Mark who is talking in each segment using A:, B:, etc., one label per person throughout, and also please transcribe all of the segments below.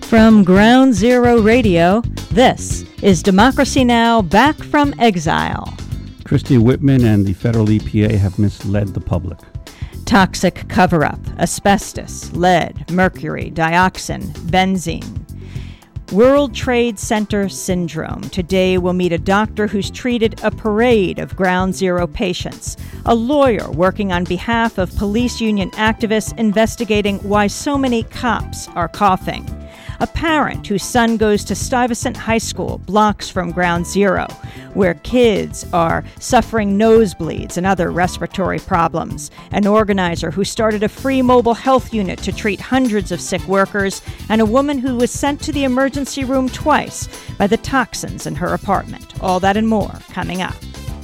A: From Ground Zero Radio, this is Democracy Now! Back from Exile.
B: Christie Whitman and the federal EPA have misled the public.
A: Toxic cover-up, asbestos, lead, mercury, dioxin, benzene. World Trade Center syndrome. Today we'll meet a doctor who's treated a parade of Ground Zero patients, a lawyer working on behalf of police union activists investigating why so many cops are coughing, a parent whose son goes to Stuyvesant High School, blocks from Ground Zero, where kids are suffering nosebleeds and other respiratory problems, an organizer who started a free mobile health unit to treat hundreds of sick workers, and a woman who was sent to the emergency room twice by the toxins in her apartment. All that and more coming up.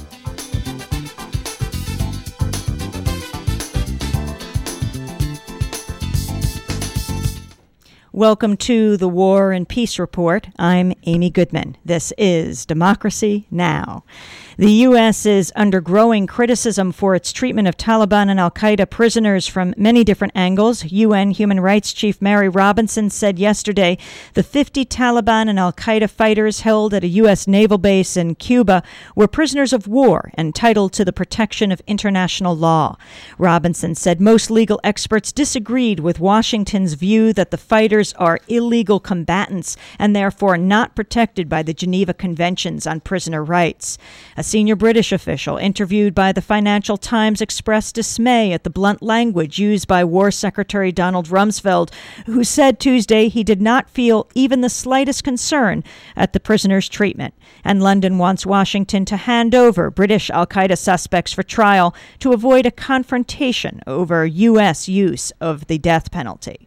A: Welcome to the War and Peace Report. I'm Amy Goodman. This is Democracy Now! The U.S. is under growing criticism for its treatment of Taliban and al-Qaeda prisoners from many different angles. UN Human Rights Chief Mary Robinson said yesterday the 50 Taliban and al-Qaeda fighters held at a U.S. naval base in Cuba were prisoners of war entitled to the protection of international law. Robinson said most legal experts disagreed with Washington's view that the fighters are illegal combatants and therefore not protected by the Geneva Conventions on Prisoner Rights. A senior British official interviewed by the Financial Times expressed dismay at the blunt language used by War Secretary Donald Rumsfeld, who said Tuesday he did not feel even the slightest concern at the prisoners' treatment. And London wants Washington to hand over British al-Qaeda suspects for trial to avoid a confrontation over U.S. use of the death penalty.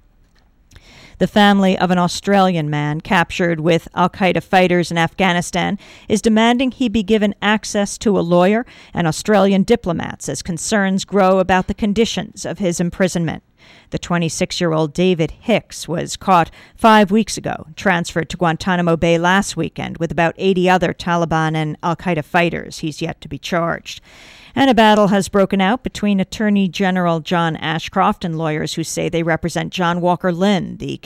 A: The family of an Australian man captured with al-Qaeda fighters in Afghanistan is demanding he be given access to a lawyer and Australian diplomats as concerns grow about the conditions of his imprisonment. The 26-year-old David Hicks was caught 5 weeks ago, transferred to Guantanamo Bay last weekend with about 80 other Taliban and al-Qaeda fighters. He's yet to be charged. And a battle has broken out between Attorney General John Ashcroft and lawyers who say they represent John Walker Lynn, the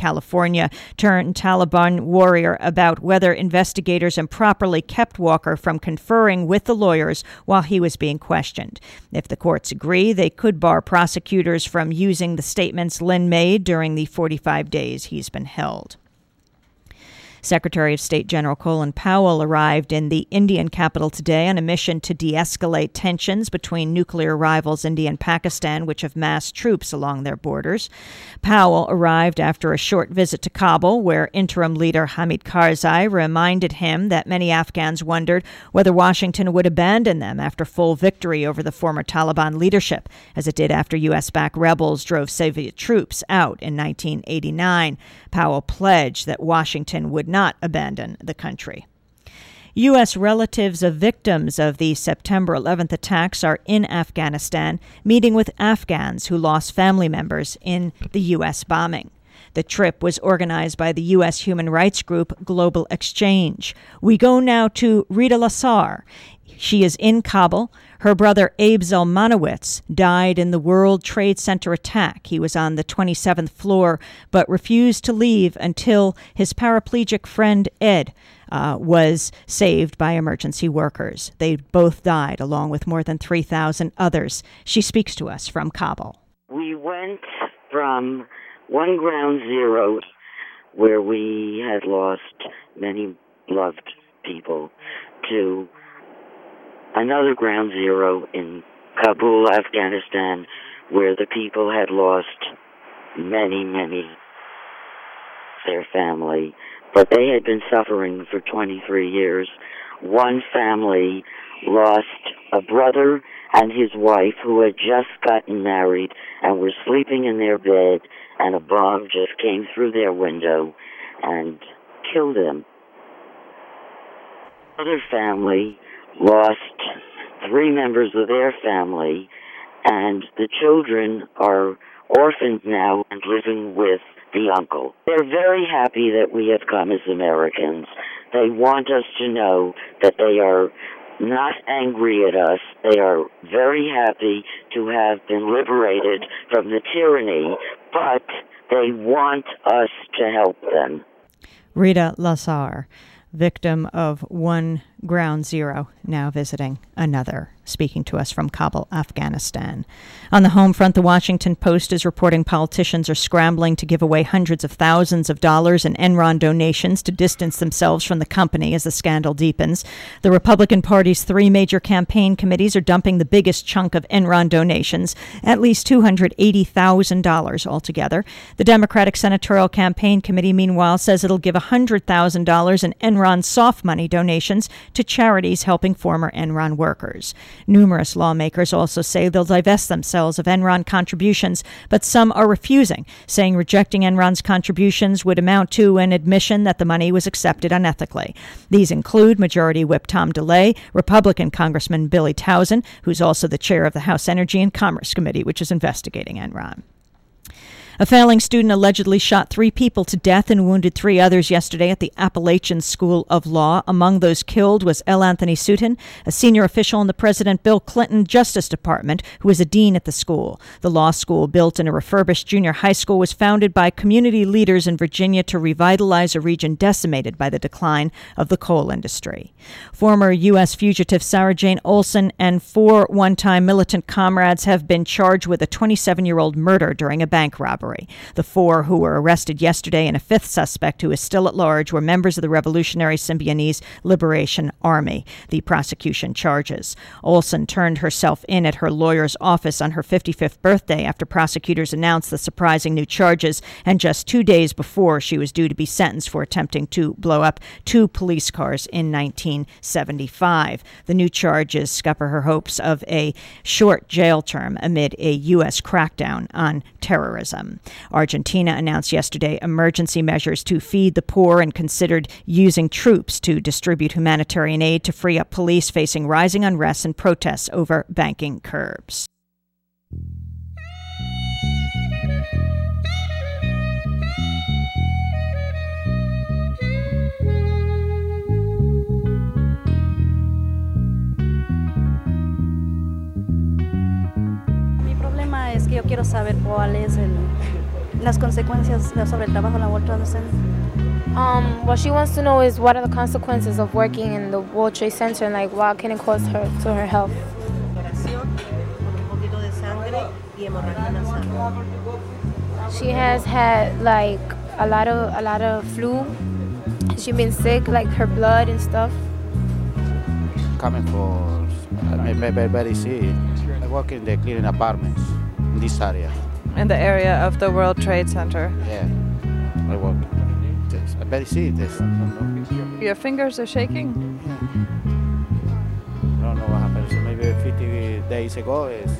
A: California-turned-Taliban warrior, about whether investigators improperly kept Walker from conferring with the lawyers while he was being questioned. If the courts agree, they could bar prosecutors from using the statements Lynn made during the 45 days he's been held. Secretary of State General Colin Powell arrived in the Indian capital today on a mission to de-escalate tensions between nuclear rivals India and Pakistan, which have massed troops along their borders. Powell arrived after a short visit to Kabul, where interim leader Hamid Karzai reminded him that many Afghans wondered whether Washington would abandon them after full victory over the former Taliban leadership, as it did after U.S.-backed rebels drove Soviet troops out in 1989. Powell pledged that Washington would not abandon the country. U.S. relatives of victims of the September 11th attacks are in Afghanistan, meeting with Afghans who lost family members in the U.S. bombing. The trip was organized by the U.S. human rights group Global Exchange. We go now to Rita Lasar. She is in Kabul. Her brother Abe Zelmanowitz died in the World Trade Center attack. He was on the 27th floor but refused to leave until his paraplegic friend Ed was saved by emergency workers. They both died along with more than 3,000 others. She speaks to us from Kabul.
C: We went from one Ground Zero where we had lost many loved people to another Ground Zero in Kabul, Afghanistan, where the people had lost many their family, but they had been suffering for 23 years. One family lost a brother and his wife who had just gotten married and were sleeping in their bed, and a bomb just came through their window and killed them. Another family lost 3 members of their family, and the children are orphaned now and living with the uncle. They're very happy that we have come as Americans. They want us to know that they are not angry at us. They are very happy to have been liberated from the tyranny, but they want us to help them.
A: Rita Lazar, victim of one ground zero, now visiting another, speaking to us from Kabul, Afghanistan. On the home front, the Washington Post is reporting politicians are scrambling to give away hundreds of thousands of dollars in Enron donations to distance themselves from the company as the scandal deepens. The Republican Party's three major campaign committees are dumping the biggest chunk of Enron donations, at least $280,000 altogether. The Democratic Senatorial Campaign Committee, meanwhile, says it'll give $100,000 in Enron soft money donations to charities helping former Enron workers. Numerous lawmakers also say they'll divest themselves of Enron contributions, but some are refusing, saying rejecting Enron's contributions would amount to an admission that the money was accepted unethically. These include Majority Whip Tom DeLay, Republican Congressman Billy Towson, who's also the chair of the House Energy and Commerce Committee, which is investigating Enron. A failing student allegedly shot 3 people to death and wounded 3 others yesterday at the Appalachian School of Law. Among those killed was L. Anthony Sutton, a senior official in the President Bill Clinton Justice Department, who is a dean at the school. The law school, built in a refurbished junior high school, was founded by community leaders in Virginia to revitalize a region decimated by the decline of the coal industry. Former U.S. fugitive Sarah Jane Olson and 4 one-time militant comrades have been charged with a 27-year-old murder during a bank robbery. The 4 who were arrested yesterday and a 5th suspect who is still at large were members of the Revolutionary Symbionese Liberation Army, the prosecution charges. Olson turned herself in at her lawyer's office on her 55th birthday after prosecutors announced the surprising new charges, and just 2 days before she was due to be sentenced for attempting to blow up 2 police cars in 1975. The new charges scupper her hopes of a short jail term amid a U.S. crackdown on terrorism. Argentina announced yesterday emergency measures to feed the poor and considered using troops to distribute humanitarian aid to free up police facing rising unrest and protests over banking curbs.
D: Mi problema es que yo quiero saber cuál es las consecuencias sobre el trabajo en la World Trade Center.
E: What she wants to know is what are the consequences of working in the World Trade Center and like what can it cause her to her health. She has had like a lot of flu. She's been sick, like her blood and stuff.
F: Coming for very sick. I work in the cleaning apartments in this area.
G: In the area of the World Trade Center.
F: Yeah, I work. I very sick.
G: Your fingers are shaking?
F: I don't know what happened. So maybe 50 days ago is.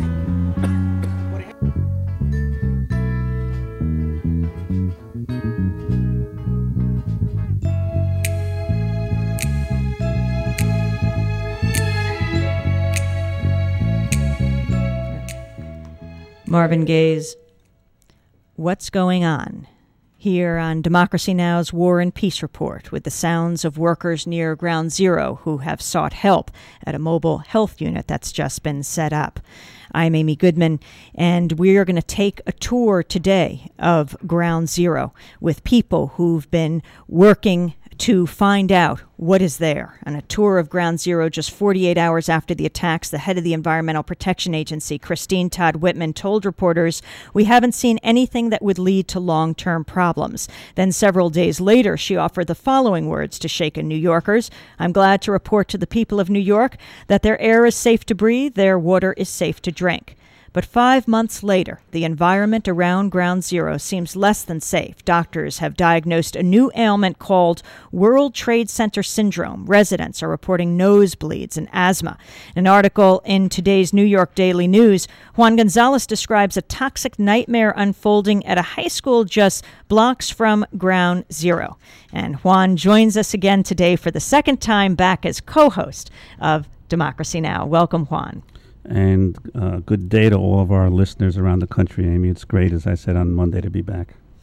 A: Marvin Gaye's What's Going On? Here on Democracy Now!'s War and Peace Report, with the sounds of workers near Ground Zero who have sought help at a mobile health unit that's just been set up. I'm Amy Goodman, and we are going to take a tour today of Ground Zero with people who've been working to find out what is there. On a tour of Ground Zero just 48 hours after the attacks, the head of the Environmental Protection Agency, Christine Todd Whitman, told reporters, "We haven't seen anything that would lead to long-term problems." Then several days later, she offered the following words to shaken New Yorkers: "I'm glad to report to the people of New York that their air is safe to breathe, their water is safe to drink." But 5 months later, the environment around Ground Zero seems less than safe. Doctors have diagnosed a new ailment called World Trade Center Syndrome. Residents are reporting nosebleeds and asthma. In an article in today's New York Daily News, Juan Gonzalez describes a toxic nightmare unfolding at a high school just blocks from Ground Zero. And Juan joins us again today for the second time back as co-host of Democracy Now! Welcome, Juan.
B: And good day to all of our listeners around the country, Amy. It's great, as I said on Monday, to be back.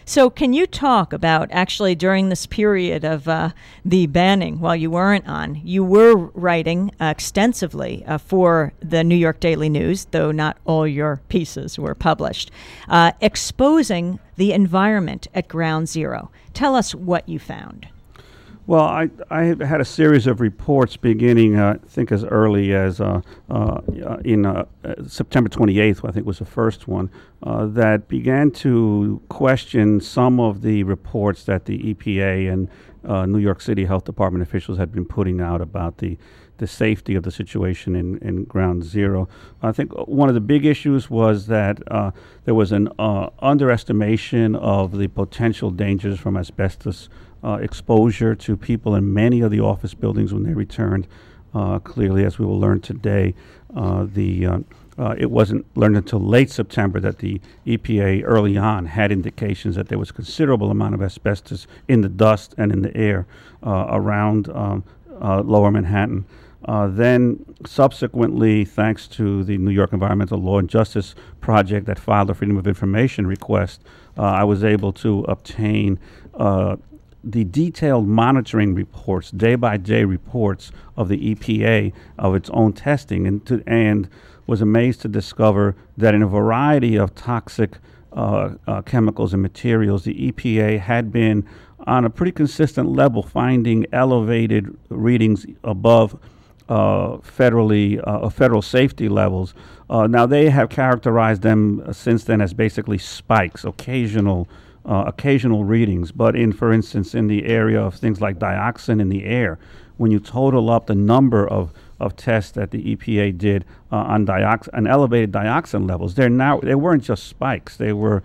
A: So can you talk about, actually, during this period of the banning, while you weren't on, you were writing extensively for the New York Daily News, though not all your pieces were published, exposing the environment at Ground Zero. Tell us what you found.
B: Well, I had a series of reports beginning, I think, as early as in September 28th, I think was the first one, that began to question some of the reports that the EPA and New York City Health Department officials had been putting out about the safety of the situation in Ground Zero. I think one of the big issues was that there was an underestimation of the potential dangers from asbestos exposure to people in many of the office buildings when they returned. Clearly, as we will learn today, it wasn't learned until late September that the EPA early on had indications that there was a considerable amount of asbestos in the dust and in the air around Lower Manhattan. Then subsequently, thanks to the New York Environmental Law and Justice Project that filed a Freedom of Information request, I was able to obtain the detailed monitoring reports, day-by-day reports of the EPA of its own testing, and was amazed to discover that in a variety of toxic chemicals and materials, the EPA had been on a pretty consistent level finding elevated readings above federal safety levels. Now, they have characterized them since then as basically spikes, occasional readings. But for instance, in the area of things like dioxin in the air, when you total up the number of tests that the EPA did on elevated dioxin levels, they weren't just spikes. They were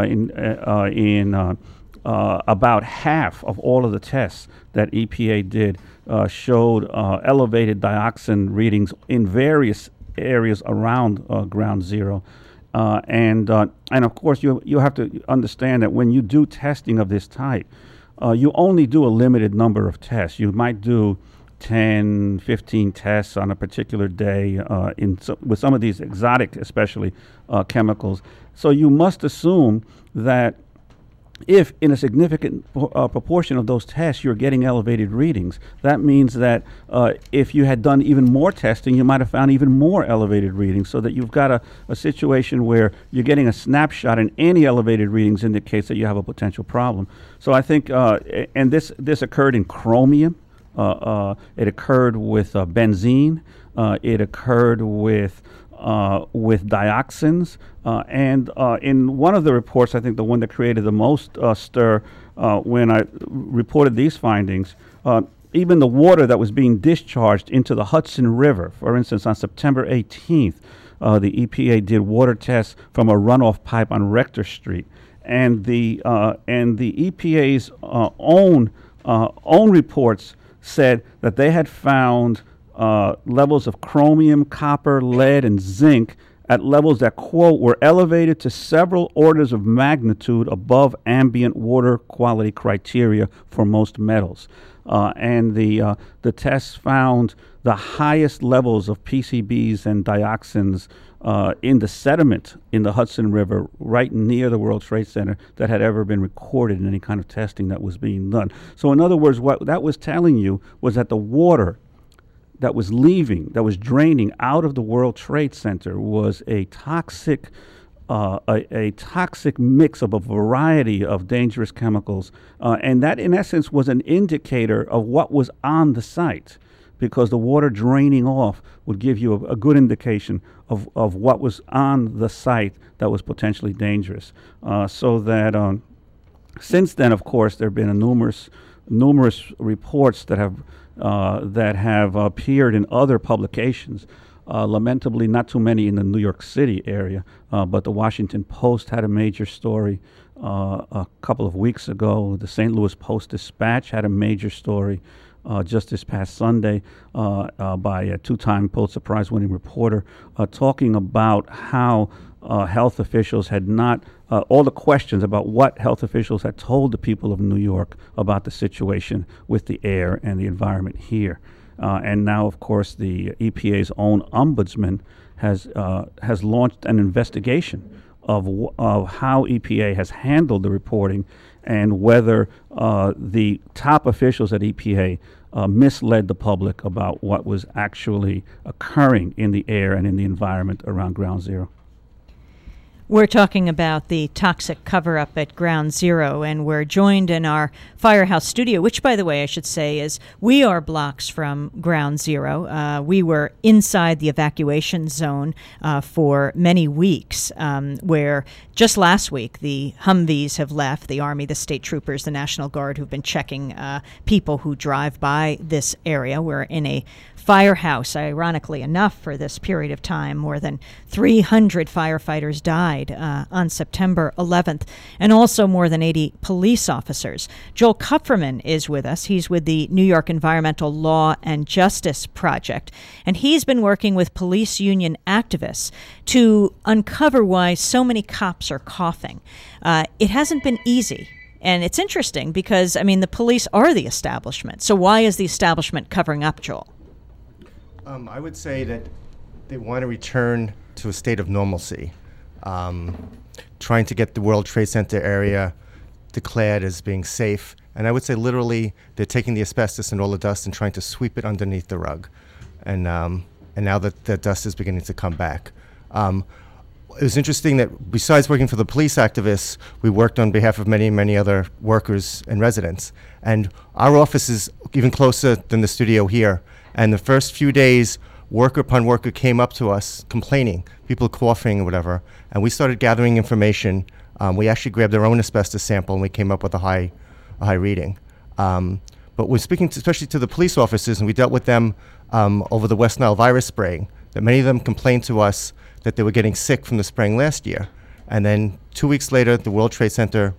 B: about half of all of the tests that EPA did showed elevated dioxin readings in various areas around Ground Zero. And of course, you have to understand that when you do testing of this type, you only do a limited number of tests. You might do 10, 15 tests on a particular day with some of these exotic, especially chemicals. So you must assume that if in a significant proportion of those tests you're getting elevated readings, that means that if you had done even more testing, you might have found even more elevated readings, so that you've got a situation where you're getting a snapshot and any elevated readings indicates that you have a potential problem. So I think, and this occurred in chromium, it occurred with benzene, it occurred with dioxins, and in one of the reports, I think the one that created the most stir when I reported these findings, even the water that was being discharged into the Hudson River, for instance, on September 18th, the EPA did water tests from a runoff pipe on Rector Street, and the EPA's own reports said that they had found levels of chromium, copper, lead, and zinc at levels that, quote, were elevated to several orders of magnitude above ambient water quality criteria for most metals. And the tests found the highest levels of PCBs and dioxins in the sediment in the Hudson River right near the World Trade Center that had ever been recorded in any kind of testing that was being done. So in other words, what that was telling you was that the water that was draining out of the World Trade Center was a toxic mix of a variety of dangerous chemicals, and that in essence was an indicator of what was on the site, because the water draining off would give you a good indication of what was on the site that was potentially dangerous. So that since then, of course, there have been numerous reports that have appeared in other publications. Lamentably, not too many in the New York City area, but the Washington Post had a major story a couple of weeks ago. The St. Louis Post-Dispatch had a major story just this past Sunday by a two-time Pulitzer Prize-winning reporter talking about how health officials had not, all the questions about what health officials had told the people of New York about the situation with the air and the environment here. And now, of course, the EPA's own ombudsman has launched an investigation of how EPA has handled the reporting and whether the top officials at EPA misled the public about what was actually occurring in the air and in the environment around Ground Zero.
A: We're talking about the toxic cover-up at Ground Zero, and we're joined in our Firehouse studio, which, by the way, I should say is we are blocks from Ground Zero. We were inside the evacuation zone for many weeks, where just last week the Humvees have left, the Army, the state troopers, the National Guard, who've been checking people who drive by this area. We're in a firehouse, ironically enough, for this period of time. More than 300 firefighters died on September 11th, and also more than 80 police officers. Joel Kupferman is with us. He's with the New York Environmental Law and Justice Project, and he's been working with police union activists to uncover why so many cops are coughing. It hasn't been easy. And it's interesting because, I mean, the police are the establishment. So why is the establishment covering up, Joel?
H: I would say that they want to return to a state of normalcy, trying to get the World Trade Center area declared as being safe. And I would say literally they're taking the asbestos and all the dust and trying to sweep it underneath the rug. And now that the dust is beginning to come back. It was interesting that besides working for the police activists, we worked on behalf of many, many other workers and residents. And our office is even closer than the studio here. And the first few days, worker upon worker came up to us complaining, people coughing or whatever. And we started gathering information. We actually grabbed our own asbestos sample and we came up with a high reading. But we're speaking especially to the police officers, and we dealt with them over the West Nile virus spraying, that many of them complained to us that they were getting sick from the spraying last year. And then 2 weeks later, the World Trade Center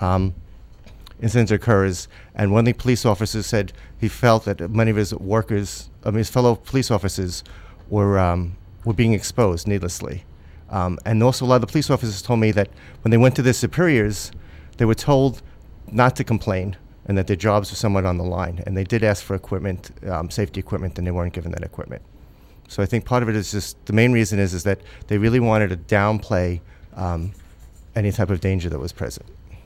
H: incident occurs, and one of the police officers said he felt that many of his workers, his fellow police officers, were being exposed needlessly. And also a lot of the police officers told me that when they went to their superiors, they were told not to complain and that their jobs were somewhat on the line. And they did ask for equipment, safety equipment, and they weren't given that equipment. So I think part of it is just, the main reason is that they really wanted to downplay any type of danger that was present.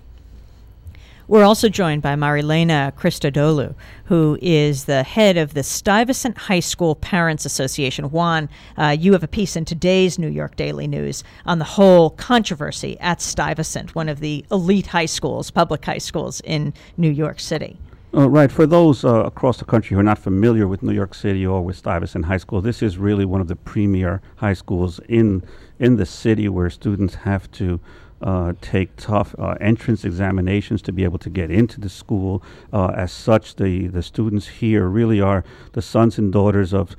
A: We're also joined by Marilena Christodoulou, who is the head of the Stuyvesant High School Parents Association. Juan, you have a piece in today's New York Daily News on the whole controversy at Stuyvesant, one of the elite high schools, public high schools in New York City.
B: Right. For those across the country who are not familiar with New York City or with Stuyvesant High School, this is really one of the premier high schools in the city, where students have to take tough entrance examinations to be able to get into the school. As such, the students here really are the sons and daughters of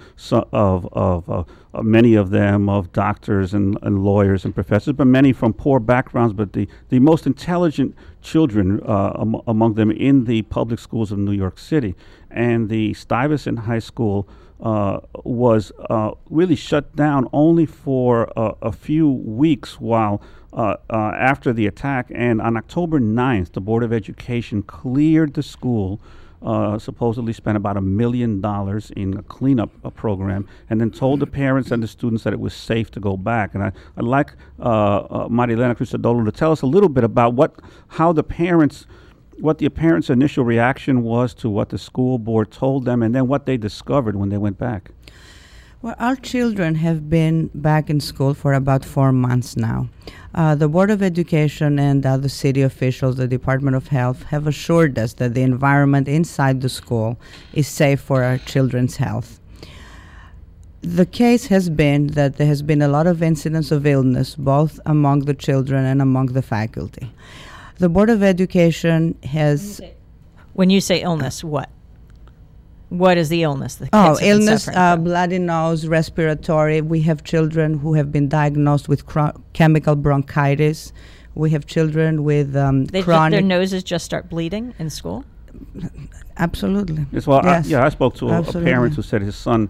B: many of them of doctors and lawyers and professors, but many from poor backgrounds. But the most intelligent children among them in the public schools of New York City. And the Stuyvesant High School was really shut down only for a few weeks while after the attack. And on October 9th, the Board of Education cleared the school, supposedly spent about $1 million in a cleanup program, and then told the parents and the students that it was safe to go back. And I'd like Marilena Christodoulou to tell us a little bit about what the parents' initial reaction was to what the school board told them, and then what they discovered when they went back.
I: Well, our children have been back in school for about 4 months now. The Board of Education and other city officials, the Department of Health, have assured us that the environment inside the school is safe for our children's health. The case has been that there has been a lot of incidents of illness, both among the children and among the faculty. The Board of Education has...
A: When you say illness, what? What is the illness the kids have been
I: illness,
A: suffering from?
I: bloody nose, respiratory. We have children who have been diagnosed with chemical bronchitis. We have children with chronic...
A: Their noses just start bleeding in school?
I: Absolutely.
B: Yes, well,
I: Yes.
B: I spoke to a
I: Absolutely.
B: parent who said his son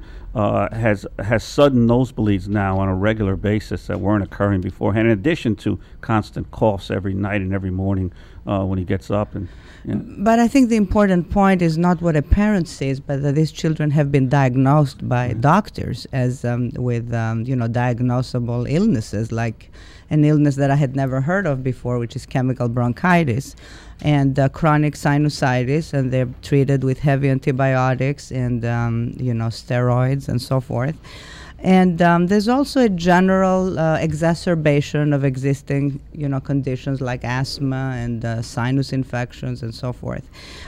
B: has sudden nosebleeds now on a regular basis that weren't occurring beforehand, in addition to constant coughs every night and every morning when he gets up. And
I: But I think the important point is not what a parent says, but that these children have been diagnosed by doctors as with diagnosable illnesses, like an illness that I had never heard of before, which is chemical bronchitis, and chronic sinusitis, and they're treated with heavy antibiotics and steroids and so forth. And there's also a general exacerbation of existing, conditions like asthma and sinus infections and so forth.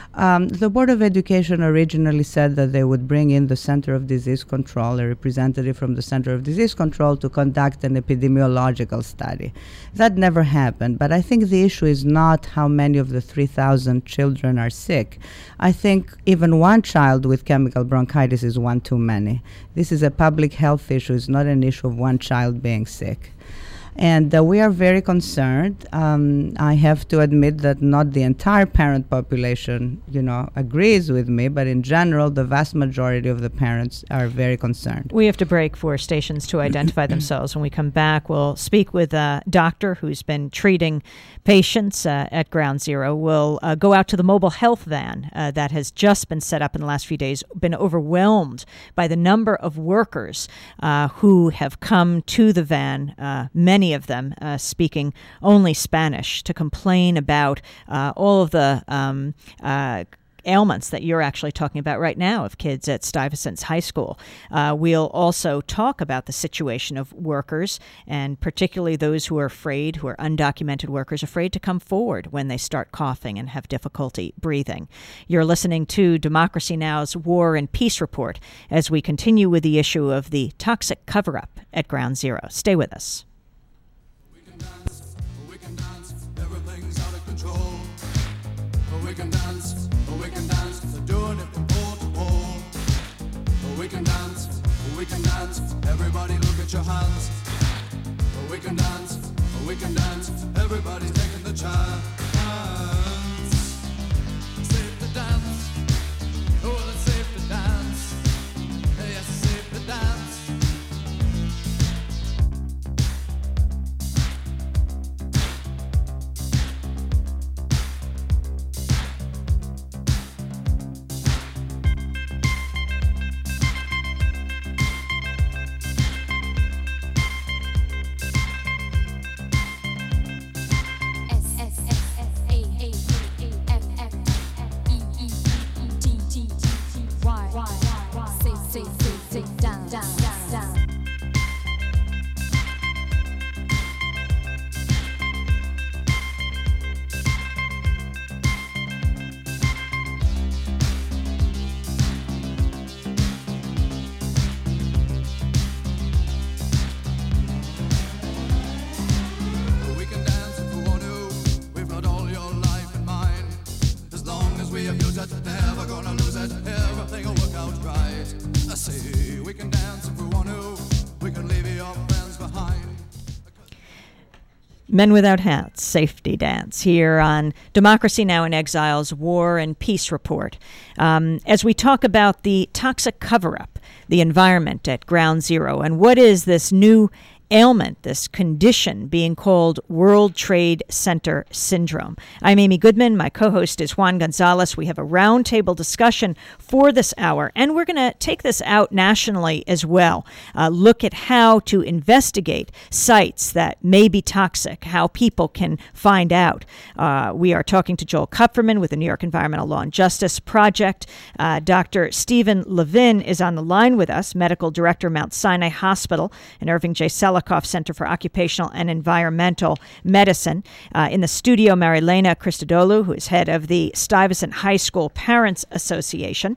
I: The Board of Education originally said that they would bring in the Center of Disease Control, a representative from the Center of Disease Control, to conduct an epidemiological study. That never happened, but I think the issue is not how many of the 3,000 children are sick. I think even one child with chemical bronchitis is one too many. This is a public health issue. It's not an issue of one child being sick. And we are very concerned. I have to admit that not the entire parent population, agrees with me, but in general, the vast majority of the parents are very concerned.
A: We have to break for stations to identify themselves. When we come back, we'll speak with a doctor who's been treating patients at Ground Zero. We'll go out to the mobile health van that has just been set up in the last few days, been overwhelmed by the number of workers who have come to the van, many of them speaking only Spanish, to complain about all of the ailments that you're actually talking about right now of kids at Stuyvesant's High School. We'll also talk about the situation of workers, and particularly those who are afraid, who are undocumented workers, afraid to come forward when they start coughing and have difficulty breathing. You're listening to Democracy Now!'s War and Peace Report as we continue with the issue of the toxic cover-up at Ground Zero. Stay with us.
J: We can dance, everything's out of control. We can dance, doing it from pole to pole. We can dance, everybody look at your hands. We can dance, everybody's taking the chance. Safe to dance, oh, it's safe to dance. Yes, it's safe to dance.
A: Men Without Hats, Safety Dance, here on Democracy Now! In Exile's War and Peace Report. As we talk about the toxic cover-up, the environment at Ground Zero, and what is this new ailment, this condition being called World Trade Center Syndrome. I'm Amy Goodman. My co-host is Juan Gonzalez. We have a roundtable discussion for this hour, and we're going to take this out nationally as well. Look at how to investigate sites that may be toxic, how people can find out. We are talking to Joel Kupferman with the New York Environmental Law and Justice Project. Dr. Stephen Levin is on the line with us, Medical Director, Mount Sinai Hospital and Irving J. Selikoff Center for Occupational and Environmental Medicine. In the studio, Marilena Christodoulou, who is head of the Stuyvesant High School Parents Association.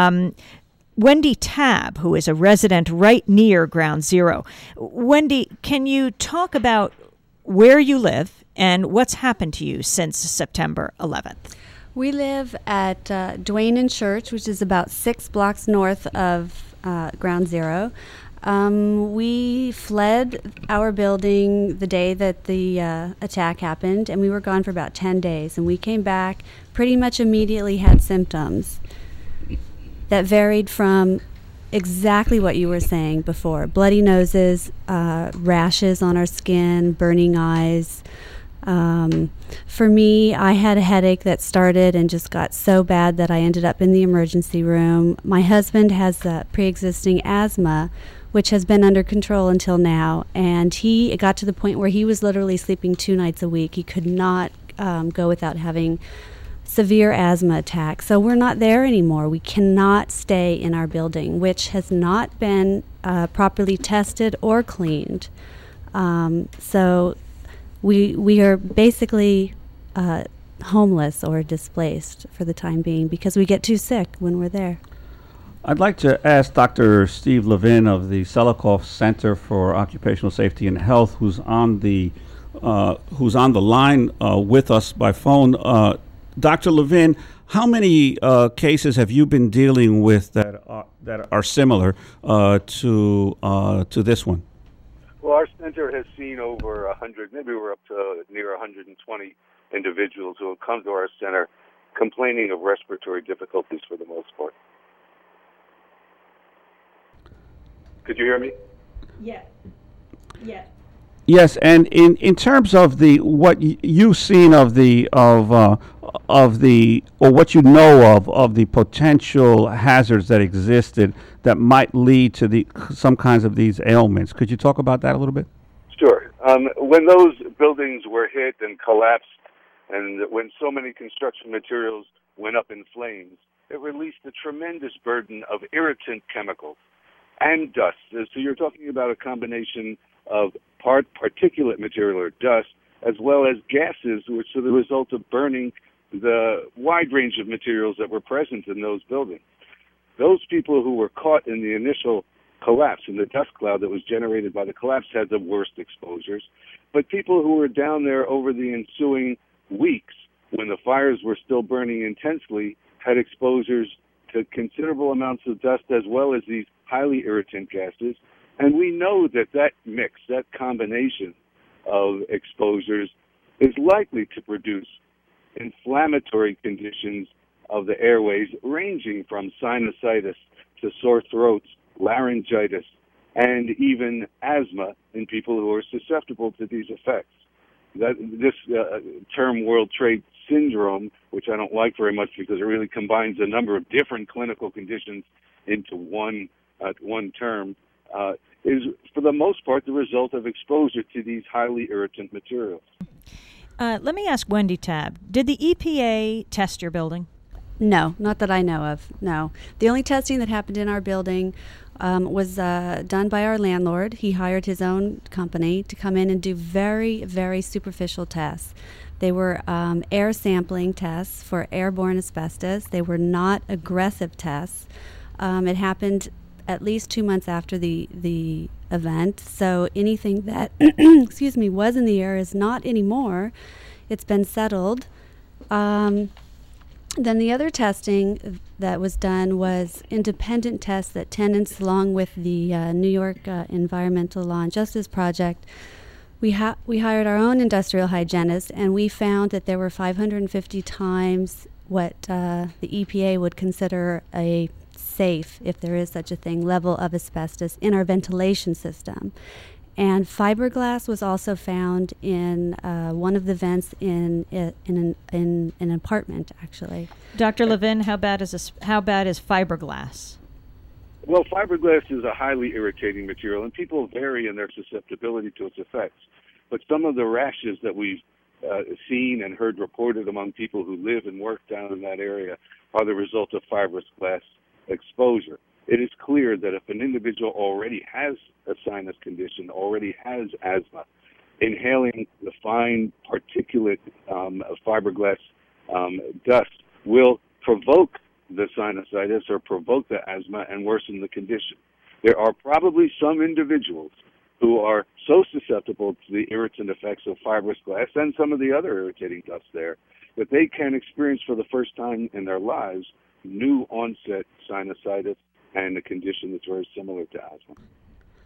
A: Wendy Tabb, who is a resident right near Ground Zero. Wendy, can you talk about where you live and what's happened to you since September 11th?
K: We live at Duane and Church, which is about 6 blocks north of Ground Zero.
D: We fled our building the day that the attack happened, and we were gone for about 10 days. And we came back, pretty much immediately had symptoms that varied from exactly what you were saying before. Bloody noses, rashes on our skin, burning eyes. For me, I had a headache that started and just got so bad that I ended up in the emergency room. My husband has pre-existing asthma, which has been under control until now, and it got to the point where he was literally sleeping 2 nights a week. He could not go without having severe asthma attacks. So we're not there anymore. We cannot stay in our building, which has not been properly tested or cleaned. So we are basically homeless or displaced for the time being because we get too sick when we're there.
B: I'd like to ask Dr. Steve Levin of the Selikoff Center for Occupational Safety and Health, who's on the line with us by phone. Dr. Levin, how many cases have you been dealing with that are similar to this one?
L: Well, our center has seen over 100, maybe we're up to near 120 individuals who have come to our center complaining of respiratory difficulties for the most part. Could you hear me?
A: Yeah. Yeah.
B: Yes, and in terms of what you've seen of the or what you know of the potential hazards that existed that might lead to some kinds of these ailments, could you talk about that a little bit?
L: Sure. When those buildings were hit and collapsed, and when so many construction materials went up in flames, it released a tremendous burden of irritant chemicals and dust. So you're talking about a combination of particulate material or dust, as well as gases, which are the result of burning the wide range of materials that were present in those buildings. Those people who were caught in the initial collapse, in the dust cloud that was generated by the collapse, had the worst exposures. But people who were down there over the ensuing weeks, when the fires were still burning intensely, had exposures to considerable amounts of dust as well as these highly irritant gases. And we know that mix, that combination of exposures is likely to produce inflammatory conditions of the airways ranging from sinusitis to sore throats, laryngitis, and even asthma in people who are susceptible to these effects. This term World Trade Syndrome, which I don't like very much because it really combines a number of different clinical conditions into one term, is for the most part the result of exposure to these highly irritant materials.
A: Let me ask Wendy Tabb, did the EPA test your building?
D: No, not that I know of, no. The only testing that happened in our building was done by our landlord. He hired his own company to come in and do very, very superficial tests. They were air sampling tests for airborne asbestos. They were not aggressive tests. It happened at least 2 months after the event, so anything that was in the air is not anymore. It's been settled. Then the other testing that was done was independent tests that tenants, along with the New York Environmental Law and Justice Project, we hired our own industrial hygienist, and we found that there were 550 times what the EPA would consider a safe, if there is such a thing, level of asbestos in our ventilation system. And fiberglass was also found in one of the vents in an apartment, actually.
A: Dr. Levin, how bad is fiberglass?
L: Well, fiberglass is a highly irritating material, and people vary in their susceptibility to its effects. But some of the rashes that we've seen and heard reported among people who live and work down in that area are the result of fiberglass exposure. It is clear that if an individual already has a sinus condition, already has asthma, inhaling the fine particulate fiberglass dust will provoke the sinusitis or provoke the asthma and worsen the condition. There are probably some individuals who are so susceptible to the irritant effects of fiberglass and some of the other irritating dust there that they can experience for the first time in their lives new onset sinusitis and a condition that's very similar to asthma.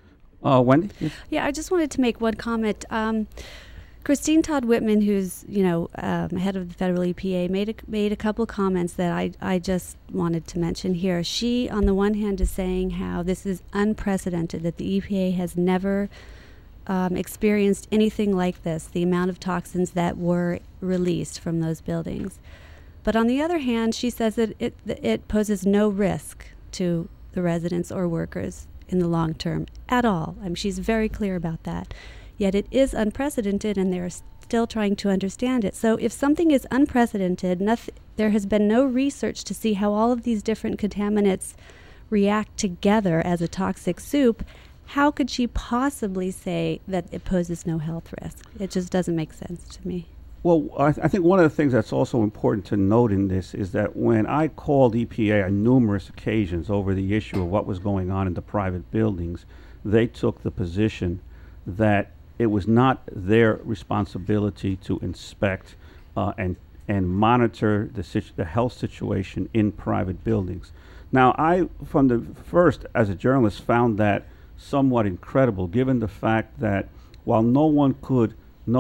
B: Wendy?
D: Yeah, I just wanted to make one comment. Christine Todd Whitman, who's head of the federal EPA, made a couple of comments that I just wanted to mention here. She, on the one hand, is saying how this is unprecedented, that the EPA has never experienced anything like this, the amount of toxins that were released from those buildings. But on the other hand, she says that it poses no risk to the residents or workers in the long term at all. I mean, she's very clear about that. Yet it is unprecedented, and they're still trying to understand it. So if something is unprecedented, there has been no research to see how all of these different contaminants react together as a toxic soup. How could she possibly say that it poses no health risk? It just doesn't make sense to me.
B: Well, I think one of the things that's also important to note in this is that when I called EPA on numerous occasions over the issue of what was going on in the private buildings, they took the position that it was not their responsibility to inspect and monitor the health situation in private buildings. Now, I, from the first, as a journalist, found that somewhat incredible, given the fact that while no one could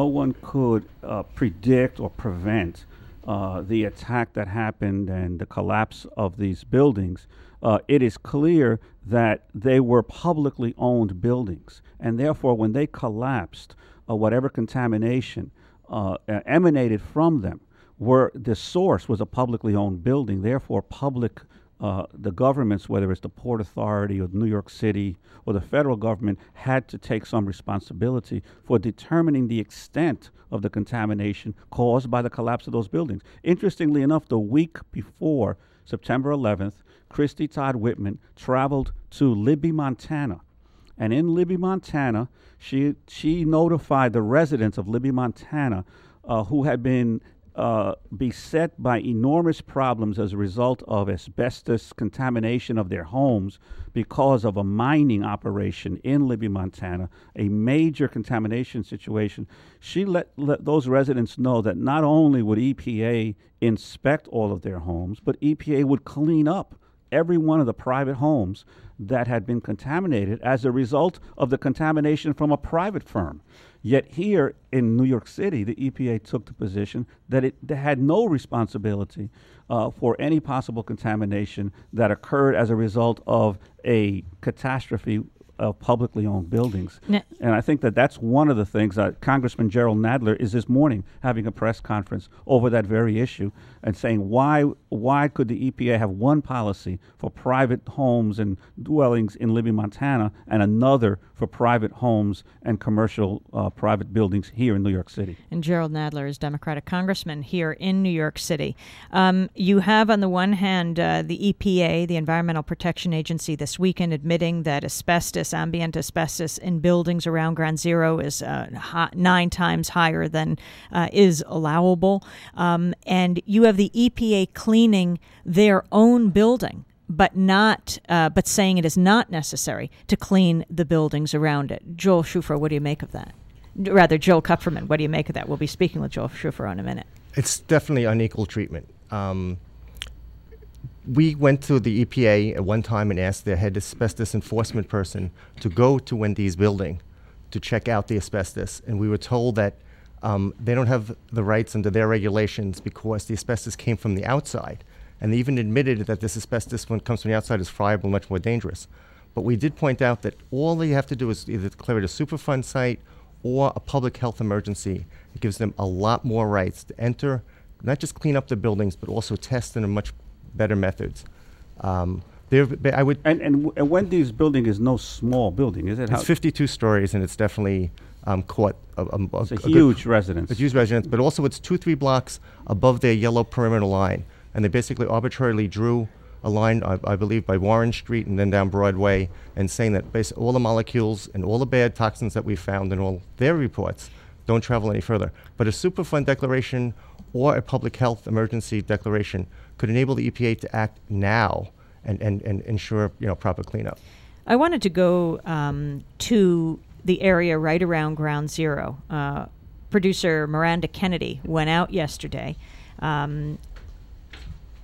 B: predict or prevent the attack that happened and the collapse of these buildings, it is clear that they were publicly owned buildings, and therefore when they collapsed, whatever contamination emanated from them, the source was a publicly owned building. Therefore, the governments, whether it's the Port Authority or New York City or the federal government, had to take some responsibility for determining the extent of the contamination caused by the collapse of those buildings. Interestingly enough, the week before September 11th, Christy Todd Whitman traveled to Libby, Montana. And in Libby, Montana, she notified the residents of Libby, Montana, who had been beset by enormous problems as a result of asbestos contamination of their homes because of a mining operation in Libby, Montana, a major contamination situation. She let those residents know that not only would EPA inspect all of their homes, but EPA would clean up every one of the private homes that had been contaminated as a result of the contamination from a private firm. Yet here in New York City, the EPA took the position that it had no responsibility for any possible contamination that occurred as a result of a catastrophe of publicly owned buildings. And I think that that's one of the things that Congressman Gerald Nadler is this morning having a press conference over that very issue and saying why could the EPA have one policy for private homes and dwellings in Libby, Montana, and another for private homes and commercial private buildings here in New York City.
A: And Gerald Nadler is Democratic congressman here in New York City. You have, on the one hand, the EPA, the Environmental Protection Agency, this weekend admitting that ambient asbestos in buildings around Ground Zero is 9 times higher than is allowable. And you have the EPA cleaning their own building, but saying it is not necessary to clean the buildings around it. Joel Shufer, what do you make of that? Rather, Joel Kupferman, what do you make of that? We'll be speaking with Joel Shufer in a minute.
H: It's definitely unequal treatment. We went to the EPA at one time and asked their head asbestos enforcement person to go to Wendy's building to check out the asbestos, and we were told that they don't have the rights under their regulations because the asbestos came from the outside. And they even admitted that this asbestos, when it comes from the outside, is friable and much more dangerous. But we did point out that all they have to do is either declare it a Superfund site or a public health emergency. It gives them a lot more rights to enter, not just clean up the buildings, but also test in a much better methods.
B: And Wendy's building is no small building, is it?
H: It's 52 stories, and it's definitely caught
B: it's a huge residence.
H: It's a huge residence, but also it's 2-3 blocks above their yellow perimeter line. And they basically arbitrarily drew a line, I believe, by Warren Street and then down Broadway, and saying that basically all the molecules and all the bad toxins that we found in all their reports don't travel any further. But a Superfund declaration or a public health emergency declaration could enable the EPA to act now and ensure proper cleanup.
A: I wanted to go to the area right around Ground Zero. Producer Miranda Kennedy went out yesterday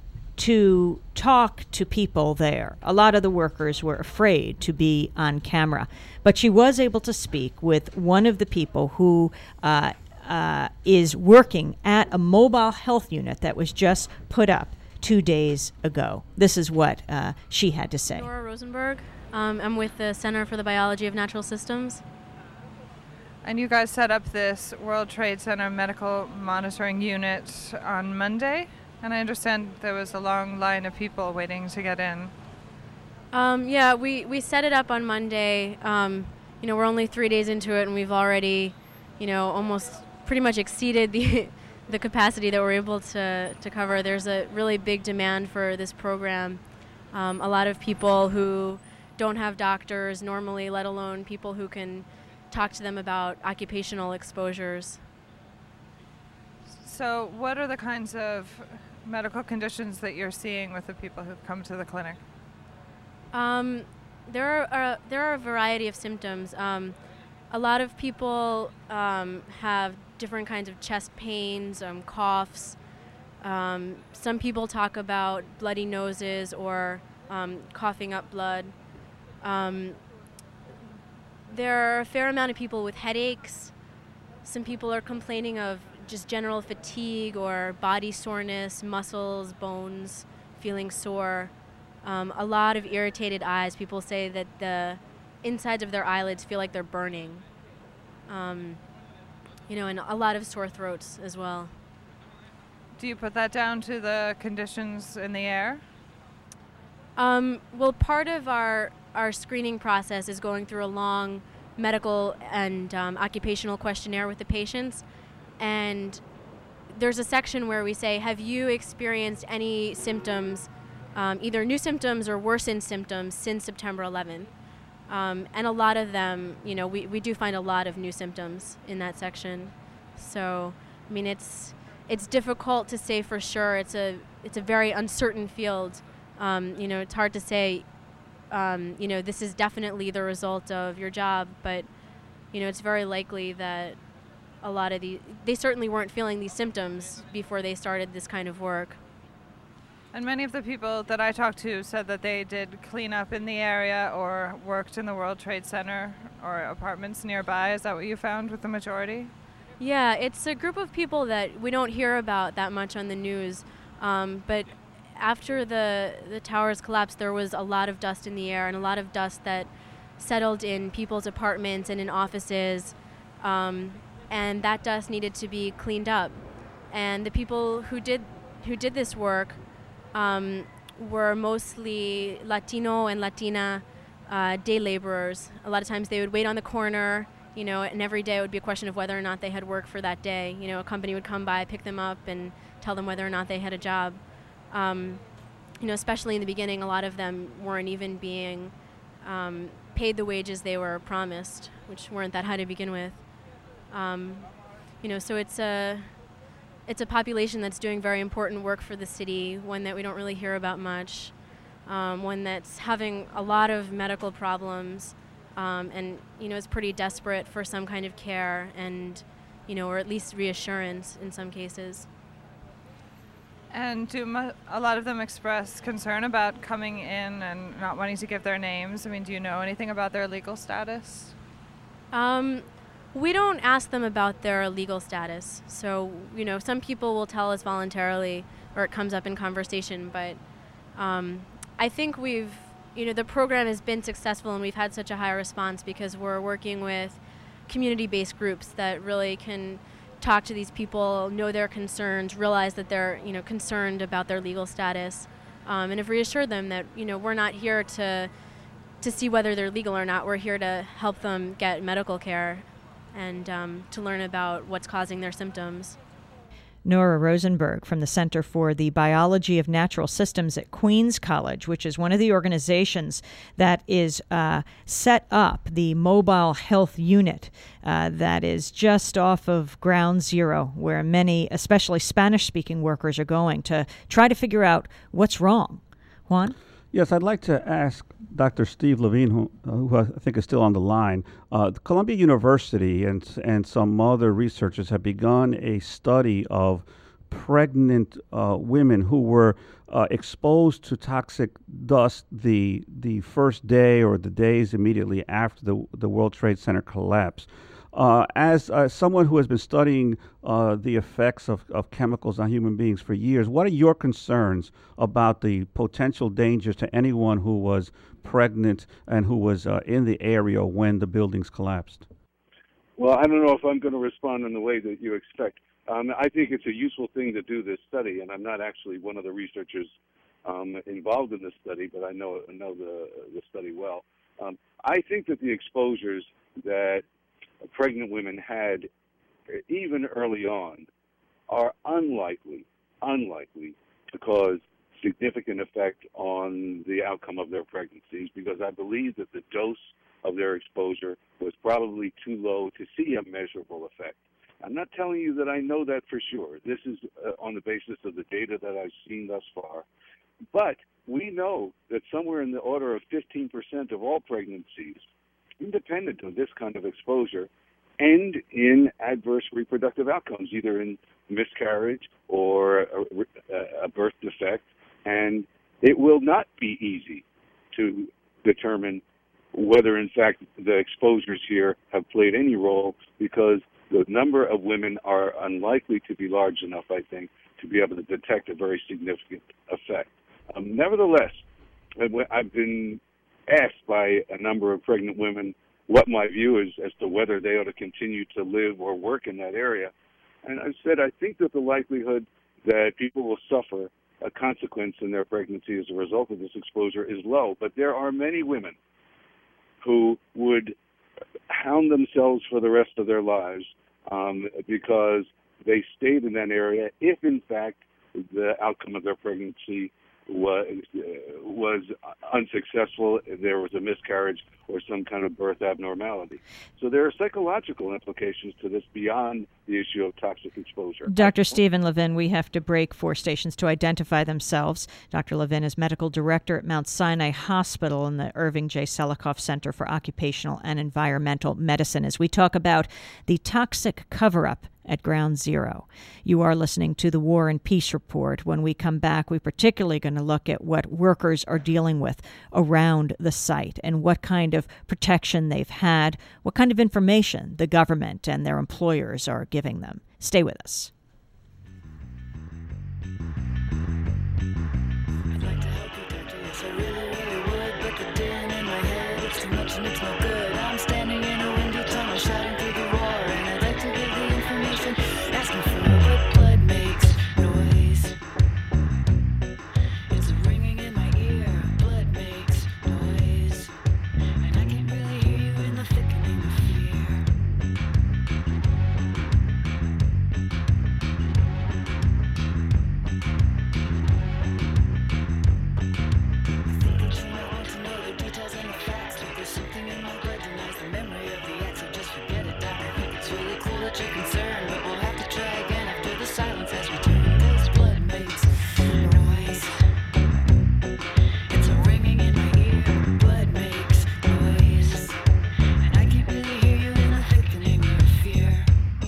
A: to talk to people there. A lot of the workers were afraid to be on camera, but she was able to speak with one of the people who is working at a mobile health unit that was just put up 2 days ago. This is what she had to say.
M: Nora Rosenberg. I'm with the Center for the Biology of Natural Systems.
G: And you guys set up this World Trade Center medical monitoring unit on Monday? And I understand there was a long line of people waiting to get in.
M: Yeah, we set it up on Monday. We're only 3 days into it, and we've already, almost pretty much exceeded the capacity that we're able to cover. There's a really big demand for this program. A lot of people who don't have doctors normally, let alone people who can talk to them about occupational exposures.
G: So what are the kinds of medical conditions that you're seeing with the people who've come to the clinic?
M: There are a variety of symptoms. A lot of people have different kinds of chest pains, coughs. Some people talk about bloody noses or coughing up blood. There are a fair amount of people with headaches. Some people are complaining of just general fatigue or body soreness, muscles, bones, feeling sore. A lot of irritated eyes. People say that the insides of their eyelids feel like they're burning. And a lot of sore throats as well.
G: Do you put that down to the conditions in the air?
M: Well, part of our screening process is going through a long medical and occupational questionnaire with the patients. And there's a section where we say, have you experienced any symptoms, either new symptoms or worsened symptoms since September 11th? And a lot of them, we do find a lot of new symptoms in that section. So, I mean, it's difficult to say for sure. It's a very uncertain field. It's hard to say, this is definitely the result of your job, but, it's very likely that a lot of they certainly weren't feeling these symptoms before they started this kind of work.
G: And many of the people that I talked to said that they did cleanup in the area or worked in the World Trade Center or apartments nearby. Is that what you found with the majority?
M: Yeah, it's a group of people that we don't hear about that much on the news. But after the towers collapsed, there was a lot of dust in the air and a lot of dust that settled in people's apartments and in offices. And that dust needed to be cleaned up. And the people who did this work were mostly Latino and Latina day laborers. A lot of times they would wait on the corner, and every day it would be a question of whether or not they had work for that day. A company would come by, pick them up, and tell them whether or not they had a job. Especially in the beginning, a lot of them weren't even being paid the wages they were promised, which weren't that high to begin with. So it's a population that's doing very important work for the city, one that we don't really hear about much, one that's having a lot of medical problems, and is pretty desperate for some kind of care and, or at least reassurance in some cases.
G: And do a lot of them express concern about coming in and not wanting to give their names? I mean, do you know anything about their legal status?
M: We don't ask them about their legal status. So, some people will tell us voluntarily or it comes up in conversation, but I think the program has been successful and we've had such a high response because we're working with community-based groups that really can talk to these people, know their concerns, realize that they're, concerned about their legal status, and have reassured them that, we're not here to see whether they're legal or not. We're here to help them get medical care and to learn about what's causing their symptoms.
A: Nora Rosenberg from the Center for the Biology of Natural Systems at Queens College, which is one of the organizations that is set up the mobile health unit that is just off of Ground Zero, where many, especially Spanish-speaking workers, are going to try to figure out what's wrong. Juan?
B: Yes, I'd like to ask Dr. Steve Levine, who I think is still on the line. Columbia University and some other researchers have begun a study of pregnant women who were exposed to toxic dust the first day or the days immediately after the World Trade Center collapse. As someone who has been studying the effects of chemicals on human beings for years, what are your concerns about the potential dangers to anyone who was pregnant and who was in the area when the buildings collapsed?
L: Well, I don't know if I'm going to respond in the way that you expect. I think it's a useful thing to do this study, and I'm not actually one of the researchers involved in this study, but I know the study well. I think that the exposures that pregnant women had even early on are unlikely to cause significant effect on the outcome of their pregnancies, because I believe that the dose of their exposure was probably too low to see a measurable effect. I'm not telling you that I know that for sure. This is on the basis of the data that I've seen thus far. But we know that somewhere in the order of 15% of all pregnancies, independent of this kind of exposure, end in adverse reproductive outcomes, either in miscarriage or a birth defect. And it will not be easy to determine whether, in fact, the exposures here have played any role, because the number of women are unlikely to be large enough, I think, to be able to detect a very significant effect. Nevertheless, I've been asked by a number of pregnant women what my view is as to whether they ought to continue to live or work in that area. And I've said I think that the likelihood that people will suffer a consequence in their pregnancy as a result of this exposure is low. But there are many women who would hound themselves for the rest of their lives because they stayed in that area if, in fact, the outcome of their pregnancy was unsuccessful, there was a miscarriage or some kind of birth abnormality. So there are psychological implications to this beyond the issue of toxic exposure.
A: Dr. Stephen Levin, we have to break 4 stations to identify themselves. Dr. Levin is medical director at Mount Sinai Hospital in the Irving J. Selikoff Center for Occupational and Environmental Medicine as we talk about the toxic cover-up at Ground Zero. You are listening to the War and Peace Report. When we come back, we're particularly going to look at what workers are dealing with around the site and what kind of protection they've had, what kind of information the government and their employers are giving them. Stay with us.
J: I'd like to help you, Doctor, yes, I really would, but the din in my head, it's too much and it's no good. I'm standing in a windy tunnel shouting through the roar, and I'd like to give the information, asking for what blood makes noise. It's ringing in my ear, blood makes noise, and I can't really hear you in the thickening of fear. You're concerned, but we'll have to try again after the silence has returned. 'Cause blood makes noise. It's a ringing in my ear. Blood makes noise, and I can't really hear you in the thickening of fear.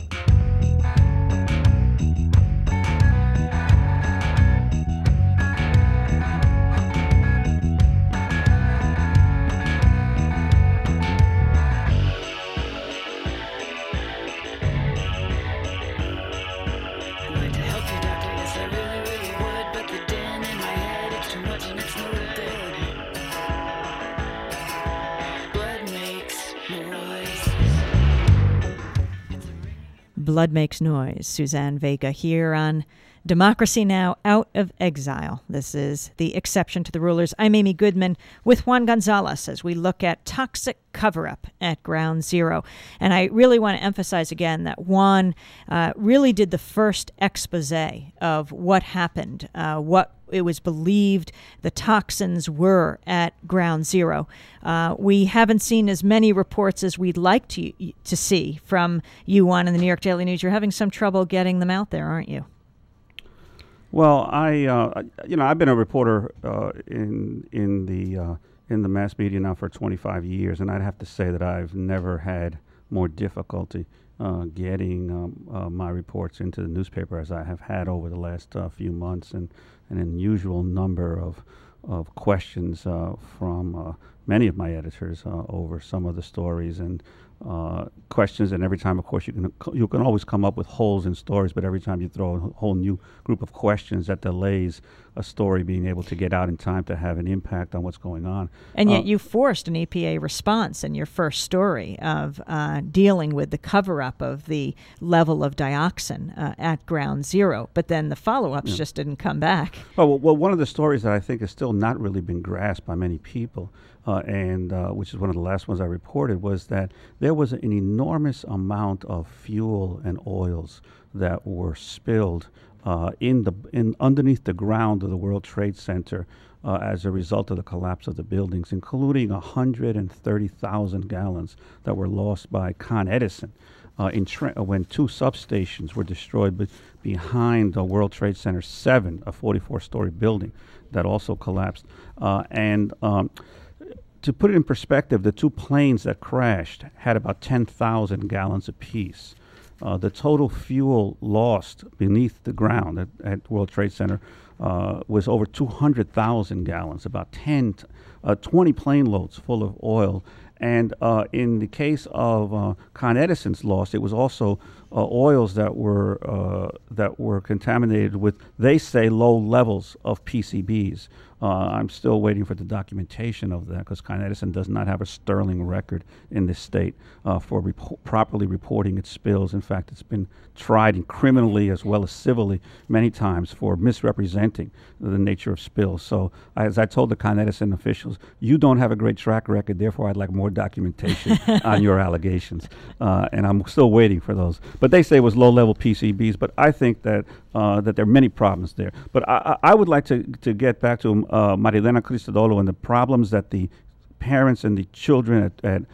A: Blood Makes Noise. Suzanne Vega here on Democracy Now! Out of Exile. This is the exception to the rulers. I'm Amy Goodman with Juan Gonzalez as we look at toxic cover-up at Ground Zero. And I really want to emphasize again that Juan really did the first expose of what happened, what it was believed the toxins were at Ground Zero. We haven't seen as many reports as we'd like to see from you, Juan, in the New York Daily News. You're having some trouble getting them out there, aren't you?
B: Well, I've been a reporter in the mass media now for 25 years, and I'd have to say that I've never had more difficulty getting my reports into the newspaper, as I have had over the last few months, and an unusual number of questions from many of my editors over some of the stories, and questions. And every time, of course, you can always come up with holes in stories, but every time you throw a whole new group of questions, that delays a story being able to get out in time to have an impact on what's going on.
A: And yet you forced an EPA response in your first story of dealing with the cover-up of the level of dioxin at ground zero, but then the follow-ups just didn't come back.
B: Well, one of the stories that I think has still not really been grasped by many people, and which is one of the last ones I reported, was that there was an enormous amount of fuel and oils that were spilled underneath the ground of the World Trade Center as a result of the collapse of the buildings, including 130,000 gallons that were lost by Con Edison when two substations were destroyed behind the World Trade Center 7, a 44-story building that also collapsed. To put it in perspective, the two planes that crashed had about 10,000 gallons apiece. The total fuel lost beneath the ground at World Trade Center was over 200,000 gallons, about 20 plane loads full of oil. And in the case of Con Edison's loss, it was also oils that were contaminated with, they say, low levels of PCBs. I'm still waiting for the documentation of that, because Con Edison does not have a sterling record in this state for properly reporting its spills. In fact, it's been tried criminally as well as civilly many times for misrepresenting the nature of spills. So as I told the Con Edison officials, you don't have a great track record, therefore I'd like more documentation on your allegations. And I'm still waiting for those. But they say it was low-level PCBs, but I think that that there are many problems there. But I would like to get back to Marilena Christodoulou and the problems that the parents and the children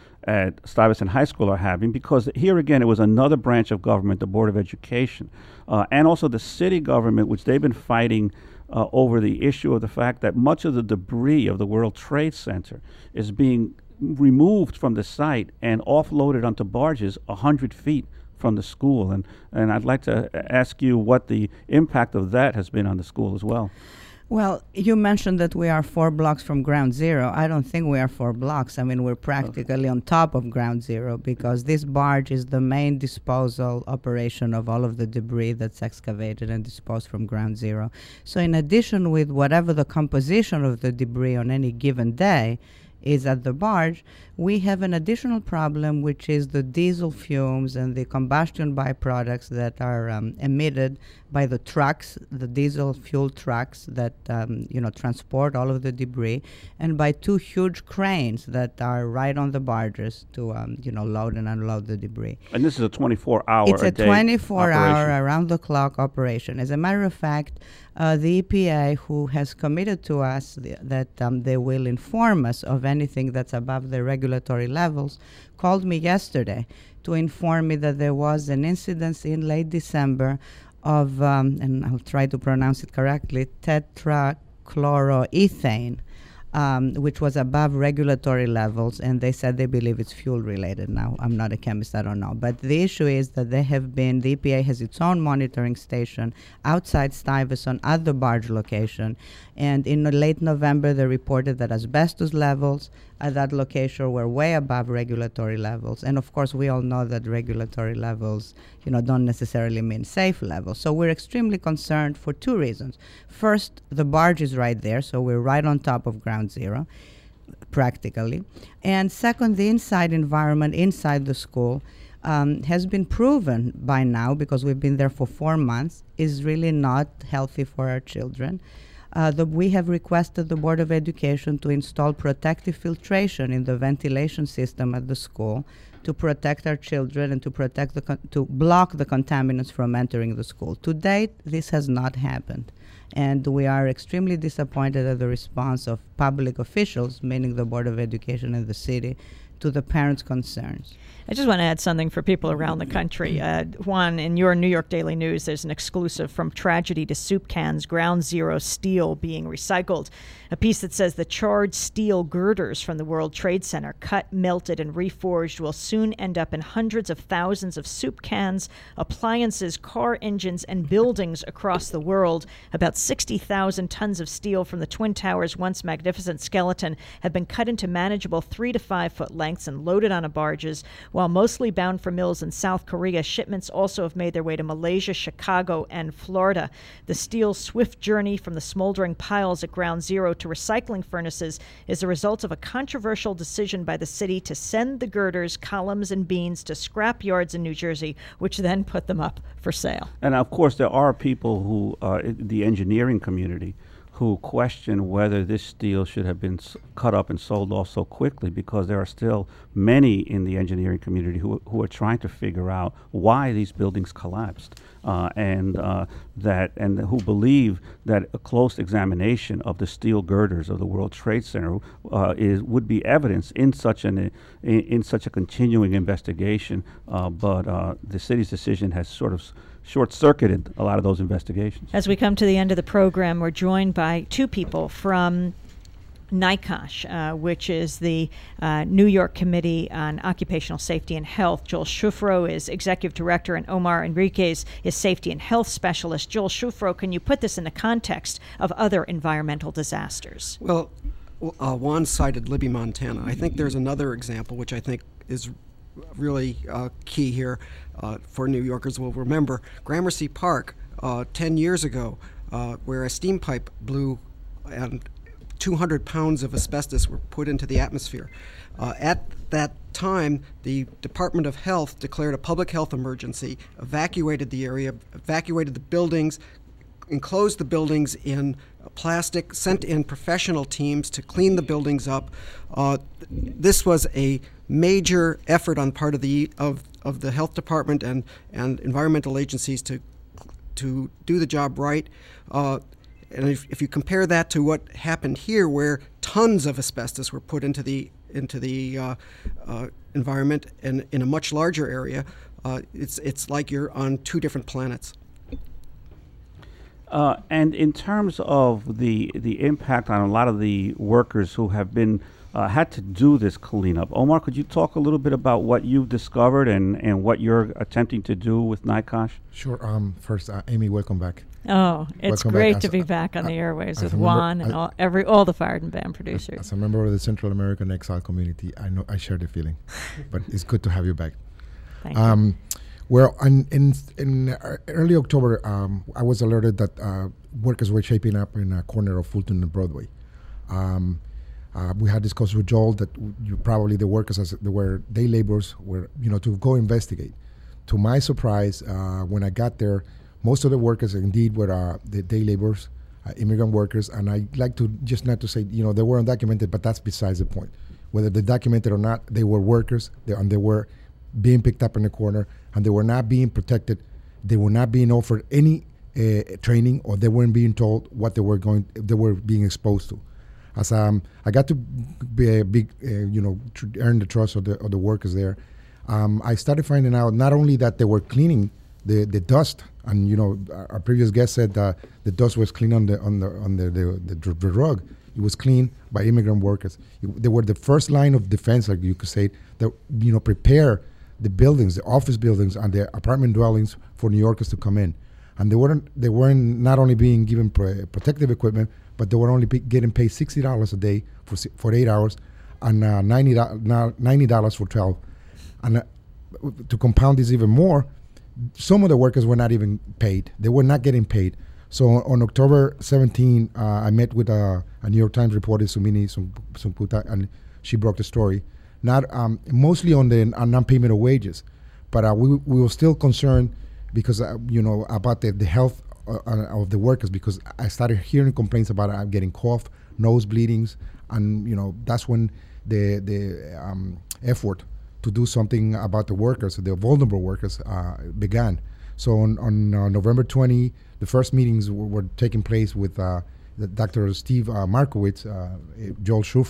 B: at Stuyvesant High School are having, because here again it was another branch of government, the Board of Education, and also the city government, which they've been fighting over the issue of the fact that much of the debris of the World Trade Center is being removed from the site and offloaded onto barges 100 feet from the school. And I'd like to ask you what the impact of that has been on the school as well.
I: Well, you mentioned that we are 4 blocks from ground zero. I don't think we are 4 blocks. I mean, we're practically on top of ground zero, because this barge is the main disposal operation of all of the debris that's excavated and disposed from ground zero. So in addition with whatever the composition of the debris on any given day is at the barge, we have an additional problem, which is the diesel fumes and the combustion byproducts that are emitted by the trucks, the diesel fuel trucks that transport all of the debris, and by 2 huge cranes that are right on the barges to load and unload the debris.
B: And this is a 24-hour
I: It's a 24-hour around-the-clock operation. As a matter of fact, the EPA, who has committed to us that they will inform us of anything that's above the regulatory levels, called me yesterday to inform me that there was an incident in late December of, and I'll try to pronounce it correctly, tetrachloroethane, which was above regulatory levels, and they said they believe it's fuel related. Now, I'm not a chemist, I don't know. But the issue is that the EPA has its own monitoring station outside Stuyvesant at the barge location, and in late November they reported that asbestos levels at that location were way above regulatory levels. And of course, we all know that regulatory levels, don't necessarily mean safe levels. So we're extremely concerned for 2 reasons. First, the barge is right there, so we're right on top of ground zero, practically. And second, the inside environment inside the school has been proven by now, because we've been there for 4 months, is really not healthy for our children. We have requested the Board of Education to install protective filtration in the ventilation system at the school to protect our children and to block the contaminants from entering the school. To date, this has not happened. And we are extremely disappointed at the response of public officials, meaning the Board of Education and the city, to the parents' concerns.
A: I just want to add something for people around the country. Juan, in your New York Daily News, there's an exclusive from tragedy to soup cans, ground zero steel being recycled. A piece that says the charred steel girders from the World Trade Center, cut, melted, and reforged, will soon end up in hundreds of thousands of soup cans, appliances, car engines, and buildings across the world. About 60,000 tons of steel from the Twin Towers' once magnificent skeleton have been cut into manageable 3 to 5 foot lengths and loaded onto barges. While mostly bound for mills in South Korea, shipments also have made their way to Malaysia, Chicago, and Florida. The steel's swift journey from the smoldering piles at Ground Zero to recycling furnaces is the result of a controversial decision by the city to send the girders, columns, and beams to scrap yards in New Jersey, which then put them up for sale.
B: And of course, there are people who, the engineering community, who question whether this steel should have been cut up and sold off so quickly, because there are still many in the engineering community who are trying to figure out why these buildings collapsed, and who believe that a close examination of the steel girders of the World Trade Center would be evidence in such a continuing investigation. But the city's decision has sort of short-circuited a lot of those investigations.
A: As we come to the end of the program, we're joined by two people from NICOSH, which is the New York Committee on Occupational Safety and Health. Joel Shufro is Executive Director, and Omar Enriquez is Safety and Health Specialist. Joel Shufro, can you put this in the context of other environmental disasters?
N: Well, Juan cited Libby, Montana. I think there's another example, which I think is really key here for New Yorkers will remember. Gramercy Park 10 years ago, where a steam pipe blew and 200 pounds of asbestos were put into the atmosphere. At that time, the Department of Health declared a public health emergency, evacuated the area, evacuated the buildings, enclosed the buildings in plastic, sent in professional teams to clean the buildings up. This was a major effort on part of the health department and environmental agencies to do the job right. And if you compare that to what happened here, where tons of asbestos were put into the environment and in a much larger area, it's like you're on two different planets.
B: And in terms of the impact on a lot of the workers who have been had to do this cleanup, Omar, could you talk a little bit about what you've discovered and what you're attempting to do with NICOSH?
O: Sure. First, Amy, welcome back.
A: Oh, it's
O: welcome
A: great
O: back.
A: to be back on the airwaves with
O: a
A: Juan
O: member,
A: and all the Fired and Bam producers.
O: As a member of the Central American Exile community, I know I share the feeling, but it's good to have you back.
A: Thank you.
O: Well, in early October, I was alerted that workers were shaping up in a corner of Fulton and Broadway. We had discussed with Joel that probably the workers, as they were day laborers, were to go investigate. To my surprise, when I got there, most of the workers indeed were the day laborers, immigrant workers, and I like to just not to say they were undocumented, but that's besides the point. Whether they're documented or not, they were workers, and they were being picked up in the corner, and they were not being protected. They were not being offered any training, or they weren't being told what they were being exposed to. As I got to earn the trust of the workers there, I started finding out not only that they were cleaning the dust, and our previous guest said that the dust was clean on the rug. It was cleaned by immigrant workers. They were the first line of defense, like you could say, that prepare the buildings, the office buildings, and the apartment dwellings for New Yorkers to come in. And they weren't not only being given protective equipment, but they were only getting paid $60 a day for 8 hours, and $90 for 12. And to compound this even more, some of the workers were not even paid. They were not getting paid. So on October 17, I met with a New York Times reporter, Sumini Sumputa, and she broke the story. Not mostly on non-payment of wages, but we were still concerned because about the health of the workers, because I started hearing complaints about getting cough, nose bleedings, and that's when the effort to do something about the workers, the vulnerable workers, began. So on November 20, the first meetings were taking place with Dr. Steve Markowitz, Joel Shufro,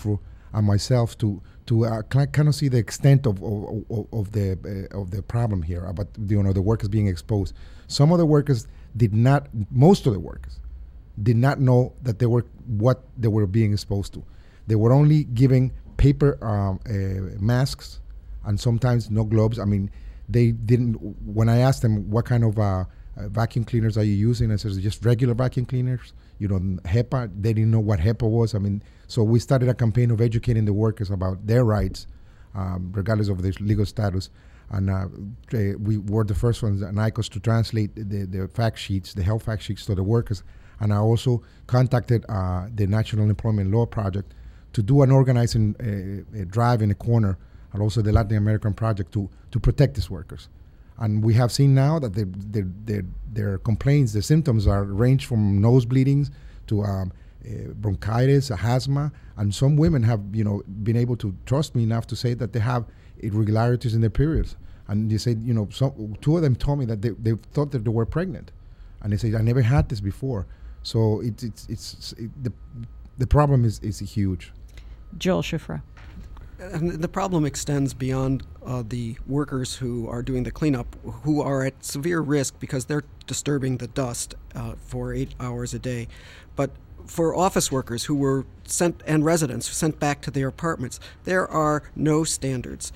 O: and myself to kind of see the extent of the problem here about the workers being exposed. Some of the workers most of the workers did not know that what they were being exposed to. They were only giving paper masks and sometimes no gloves. I mean, they didn't. When I asked them what kind of vacuum cleaners are you using, I said just regular vacuum cleaners. HEPA. They didn't know what HEPA was. I mean, so we started a campaign of educating the workers about their rights, regardless of their legal status. And we were the first ones at NICOS to translate the fact sheets, the health fact sheets to the workers. And I also contacted the National Employment Law Project to do an organizing drive in the corner, and also the Latin American Project to protect these workers. And we have seen now that their complaints, the symptoms range from nose bleedings to bronchitis, asthma, and some women have been able to trust me enough to say that they have irregularities in their periods. And they said, two of them told me that they thought that they were pregnant, and they said, I never had this before. So the problem is huge.
A: Joel Shufro.
N: And the problem extends beyond the workers who are doing the cleanup, who are at severe risk because they're disturbing the dust for 8 hours a day. But for office workers who were sent, and residents sent back to their apartments, there are no standards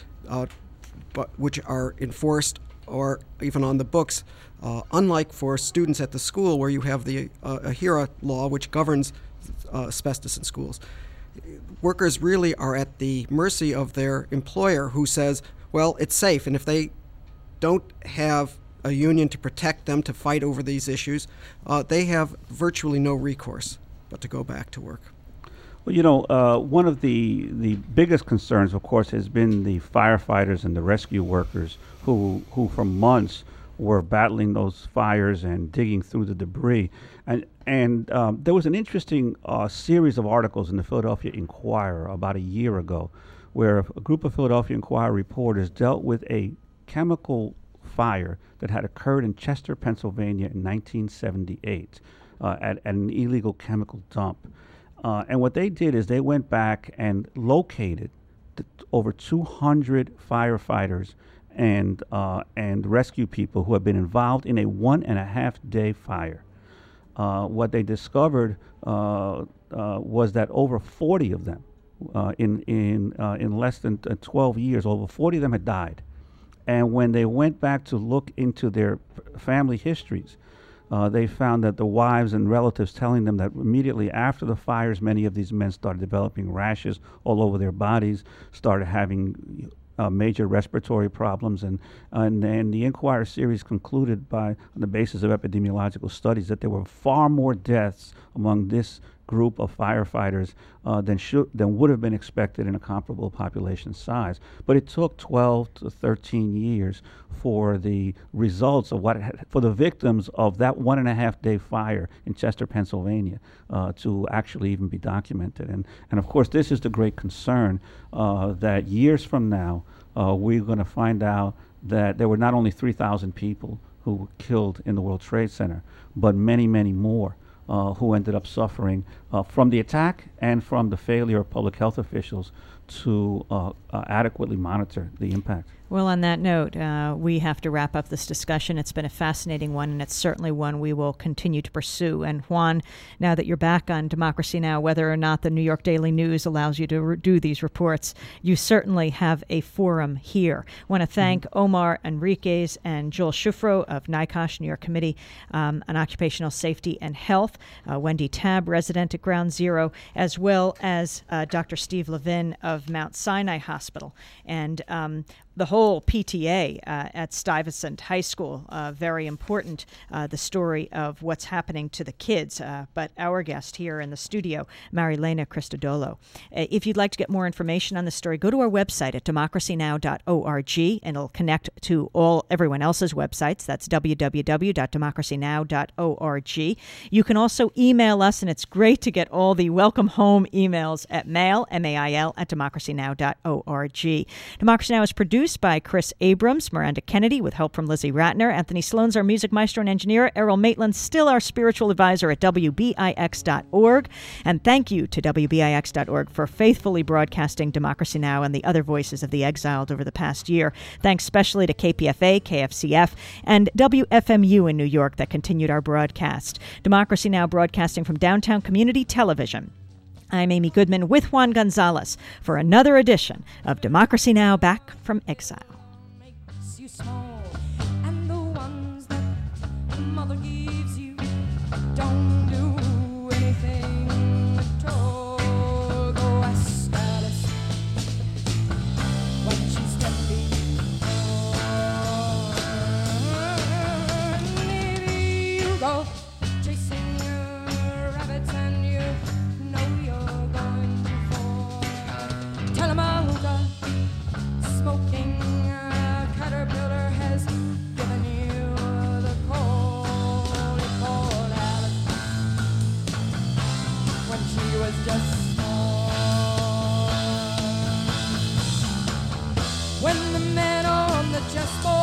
N: which are enforced or even on the books, unlike for students at the school where you have the AHERA law, which governs asbestos in schools. Workers really are at the mercy of their employer, who says, well, it's safe, and if they don't have a union to protect them, to fight over these issues, they have virtually no recourse but to go back to work.
B: Well, one of the biggest concerns, of course, has been the firefighters and the rescue workers who for months were battling those fires and digging through the debris. And there was an interesting series of articles in the Philadelphia Inquirer about a year ago where a group of Philadelphia Inquirer reporters dealt with a chemical fire that had occurred in Chester, Pennsylvania in 1978 at an illegal chemical dump. And what they did is they went back and located over 200 firefighters and rescue people who have been involved in a 1.5-day fire. What they discovered was that over 40 of them, in less than 12 years, over 40 of them had died. And when they went back to look into their family histories, they found that the wives and relatives telling them that immediately after the fires, many of these men started developing rashes all over their bodies, started having major respiratory problems, and the Inquirer series concluded on the basis of epidemiological studies that there were far more deaths among this group of firefighters than would have been expected in a comparable population size. But it took 12 to 13 years for the results of for the victims of that 1.5-day fire in Chester, Pennsylvania, to actually even be documented. And of course, this is the great concern that years from now, we're going to find out that there were not only 3,000 people who were killed in the World Trade Center, but many, many more who ended up suffering from the attack and from the failure of public health officials to adequately monitor the impact.
A: Well, on that note, we have to wrap up this discussion. It's been a fascinating one, and it's certainly one we will continue to pursue. And Juan, now that you're back on Democracy Now!, whether or not the New York Daily News allows you to do these reports, you certainly have a forum here. I want to thank Omar Enriquez and Joel Shufro of NICOSH, New York Committee on Occupational Safety and Health, Wendy Tabb, resident at Ground Zero, as well as Dr. Steve Levin of Mount Sinai Hospital. And the whole PTA at Stuyvesant High School, very important, the story of what's happening to the kids. But our guest here in the studio, Marilena Christodoulou. If you'd like to get more information on the story, go to our website at democracynow.org, and it'll connect to everyone else's websites. That's www.democracynow.org. You can also email us, and it's great to get all the welcome home emails at mail, MAIL, at democracynow.org. Democracy Now! Is produced produced by Chris Abrams, Miranda Kennedy, with help from Lizzie Ratner. Anthony Sloan's our music maestro and engineer. Errol Maitland, still our spiritual advisor at WBIX.org. And thank you to WBIX.org for faithfully broadcasting Democracy Now! And the other voices of the exiled over the past year. Thanks especially to KPFA, KFCF, and WFMU in New York that continued our broadcast. Democracy Now! Broadcasting from Downtown Community Television. I'm Amy Goodman with Juan Gonzalez for another edition of Democracy Now! Back from Exile.
P: Makes you small, and the ones that mother gives you don't do anything at all. Go ask Alice what she's tempting. Maybe you go chasing your rabbits and you know you're going too far. Tell 'em Olga, smoking caterpillar has given you the call. You called Alice when she was just small. When the men on the chessboard